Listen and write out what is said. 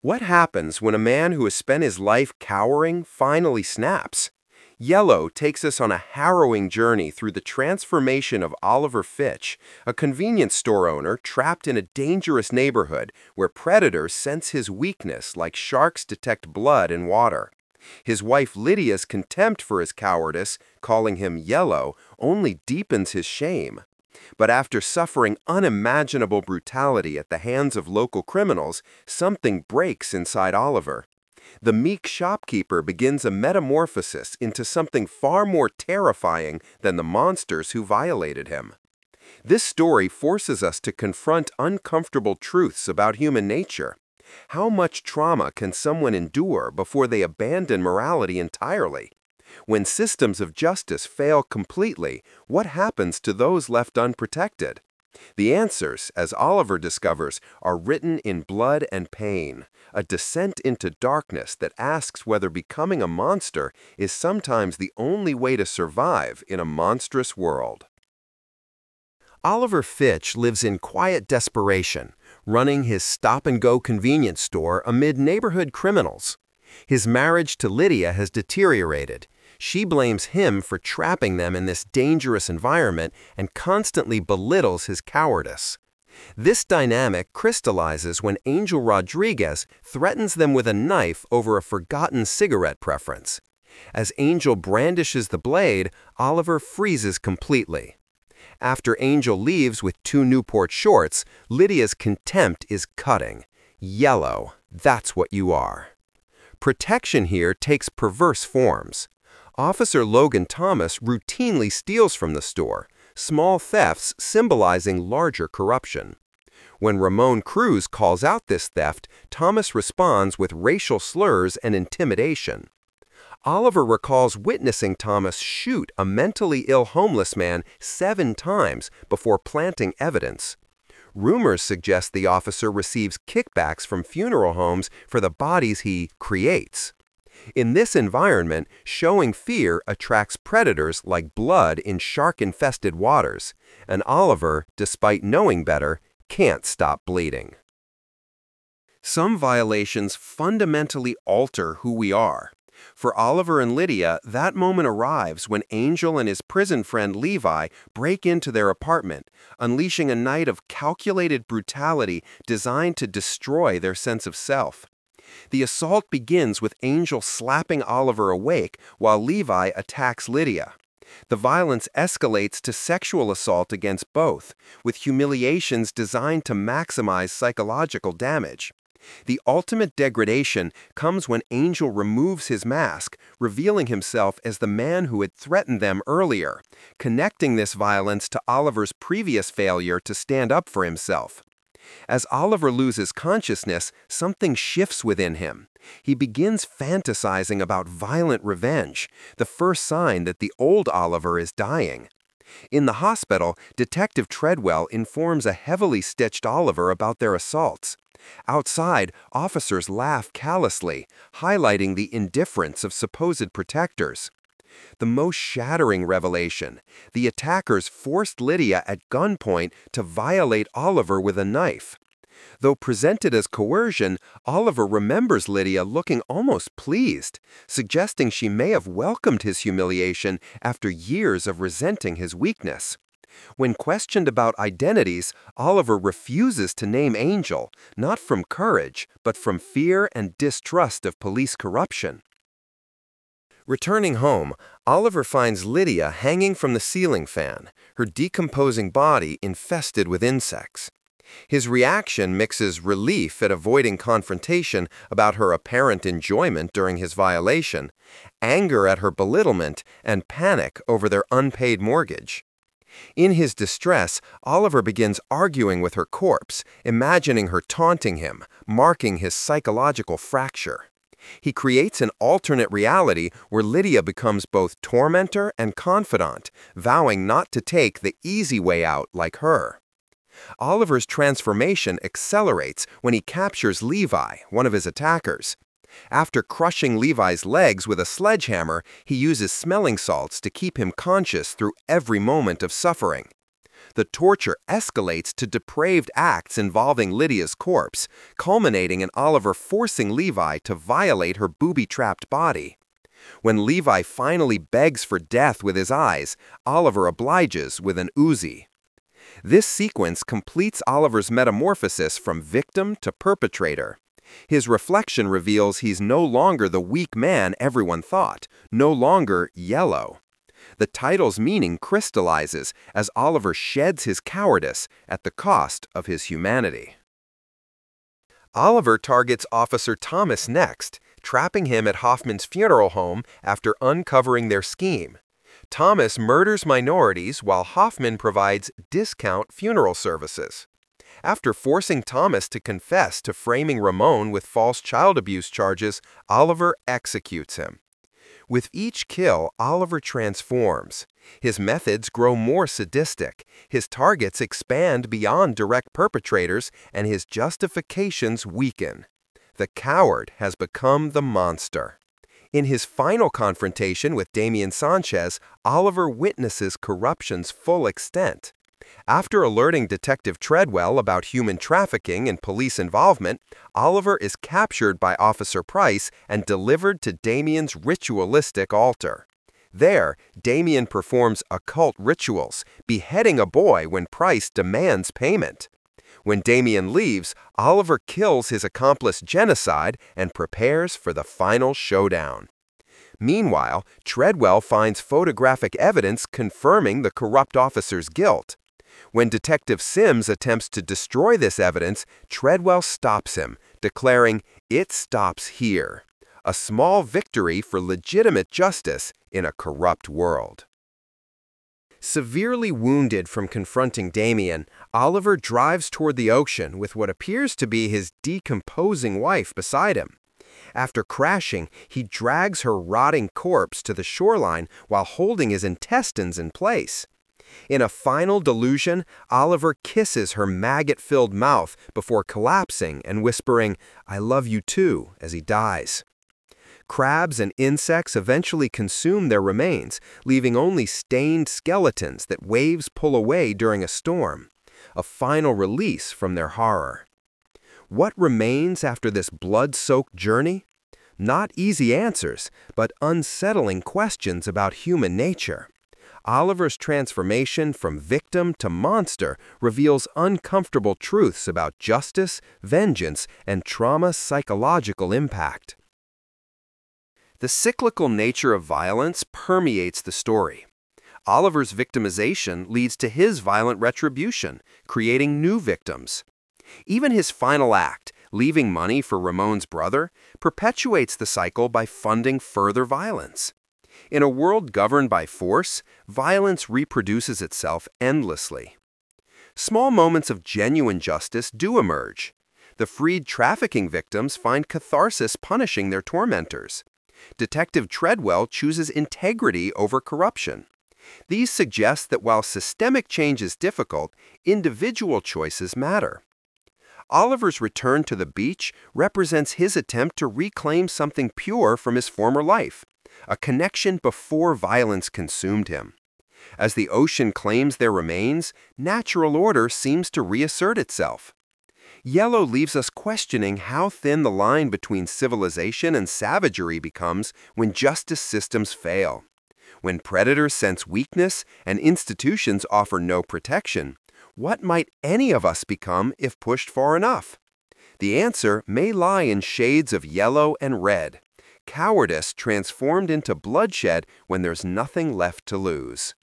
What happens when a man who has spent his life cowering finally snaps? Yellow takes us on a harrowing journey through the transformation of Oliver Fitch, a convenience store owner trapped in a dangerous neighborhood where predators sense his weakness like sharks detect blood in water. His wife Lydia's contempt for his cowardice, calling him yellow, only deepens his shame. But after suffering unimaginable brutality at the hands of local criminals, something breaks inside Oliver. The meek shopkeeper begins a metamorphosis into something far more terrifying than the monsters who violated him. This story forces us to confront uncomfortable truths about human nature. How much trauma can someone endure before they abandon morality entirely? When systems of justice fail completely, what happens to those left unprotected? The answers, as Oliver discovers, are written in blood and pain, a descent into darkness that asks whether becoming a monster is sometimes the only way to survive in a monstrous world. Oliver Fitch lives in quiet desperation, running his stop-and-go convenience store amid neighborhood criminals. His marriage to Lydia has deteriorated. She blames him for trapping them in this dangerous environment and constantly belittles his cowardice. This dynamic crystallizes when Angel Rodriguez threatens them with a knife over a forgotten cigarette preference. As Angel brandishes the blade, Oliver freezes completely. After Angel leaves with 2 Newport shorts, Lydia's contempt is cutting. Yellow, that's what you are. Protection here takes perverse forms. Officer Logan Thomas routinely steals from the store, small thefts symbolizing larger corruption. When Ramon Cruz calls out this theft, Thomas responds with racial slurs and intimidation. Oliver recalls witnessing Thomas shoot a mentally ill homeless man 7 times before planting evidence. Rumors suggest the officer receives kickbacks from funeral homes for the bodies he creates. In this environment, showing fear attracts predators like blood in shark-infested waters, and Oliver, despite knowing better, can't stop bleeding. Some violations fundamentally alter who we are. For Oliver and Lydia, that moment arrives when Angel and his prison friend Levi break into their apartment, unleashing a night of calculated brutality designed to destroy their sense of self. The assault begins with Angel slapping Oliver awake while Levi attacks Lydia. The violence escalates to sexual assault against both, with humiliations designed to maximize psychological damage. The ultimate degradation comes when Angel removes his mask, revealing himself as the man who had threatened them earlier, connecting this violence to Oliver's previous failure to stand up for himself. As Oliver loses consciousness, something shifts within him. He begins fantasizing about violent revenge, the first sign that the old Oliver is dying. In the hospital, Detective Treadwell informs a heavily stitched Oliver about their assaults. Outside, officers laugh callously, highlighting the indifference of supposed protectors. The most shattering revelation: the attackers forced Lydia at gunpoint to violate Oliver with a knife. Though presented as coercion, Oliver remembers Lydia looking almost pleased, suggesting she may have welcomed his humiliation after years of resenting his weakness. When questioned about identities, Oliver refuses to name Angel, not from courage, but from fear and distrust of police corruption. Returning home, Oliver finds Lydia hanging from the ceiling fan, her decomposing body infested with insects. His reaction mixes relief at avoiding confrontation about her apparent enjoyment during his violation, anger at her belittlement, and panic over their unpaid mortgage. In his distress, Oliver begins arguing with her corpse, imagining her taunting him, marking his psychological fracture. He creates an alternate reality where Lydia becomes both tormentor and confidant, vowing not to take the easy way out like her. Oliver's transformation accelerates when he captures Levi, one of his attackers. After crushing Levi's legs with a sledgehammer, he uses smelling salts to keep him conscious through every moment of suffering. The torture escalates to depraved acts involving Lydia's corpse, culminating in Oliver forcing Levi to violate her booby-trapped body. When Levi finally begs for death with his eyes, Oliver obliges with an Uzi. This sequence completes Oliver's metamorphosis from victim to perpetrator. His reflection reveals he's no longer the weak man everyone thought, no longer Yellow. The title's meaning crystallizes as Oliver sheds his cowardice at the cost of his humanity. Oliver targets Officer Thomas next, trapping him at Hoffman's funeral home after uncovering their scheme. Thomas murders minorities while Hoffman provides discount funeral services. After forcing Thomas to confess to framing Ramon with false child abuse charges, Oliver executes him. With each kill, Oliver transforms. His methods grow more sadistic, his targets expand beyond direct perpetrators, and his justifications weaken. The coward has become the monster. In his final confrontation with Damian Sanchez, Oliver witnesses corruption's full extent. After alerting Detective Treadwell about human trafficking and police involvement, Oliver is captured by Officer Price and delivered to Damian's ritualistic altar. There, Damian performs occult rituals, beheading a boy when Price demands payment. When Damian leaves, Oliver kills his accomplice Genocide and prepares for the final showdown. Meanwhile, Treadwell finds photographic evidence confirming the corrupt officer's guilt. When Detective Sims attempts to destroy this evidence, Treadwell stops him, declaring, "It stops here," a small victory for legitimate justice in a corrupt world. Severely wounded from confronting Damian, Oliver drives toward the ocean with what appears to be his decomposing wife beside him. After crashing, he drags her rotting corpse to the shoreline while holding his intestines in place. In a final delusion, Oliver kisses her maggot-filled mouth before collapsing and whispering, "I love you too," as he dies. Crabs and insects eventually consume their remains, leaving only stained skeletons that waves pull away during a storm, a final release from their horror. What remains after this blood-soaked journey? Not easy answers, but unsettling questions about human nature. Oliver's transformation from victim to monster reveals uncomfortable truths about justice, vengeance, and trauma's psychological impact. The cyclical nature of violence permeates the story. Oliver's victimization leads to his violent retribution, creating new victims. Even his final act, leaving money for Ramon's brother, perpetuates the cycle by funding further violence. In a world governed by force, violence reproduces itself endlessly. Small moments of genuine justice do emerge. The freed trafficking victims find catharsis punishing their tormentors. Detective Treadwell chooses integrity over corruption. These suggest that while systemic change is difficult, individual choices matter. Oliver's return to the beach represents his attempt to reclaim something pure from his former life, a connection before violence consumed him. As the ocean claims their remains, natural order seems to reassert itself. Yellow leaves us questioning how thin the line between civilization and savagery becomes when justice systems fail. When predators sense weakness and institutions offer no protection, what might any of us become if pushed far enough? The answer may lie in shades of yellow and red. Cowardice transformed into bloodshed when there's nothing left to lose.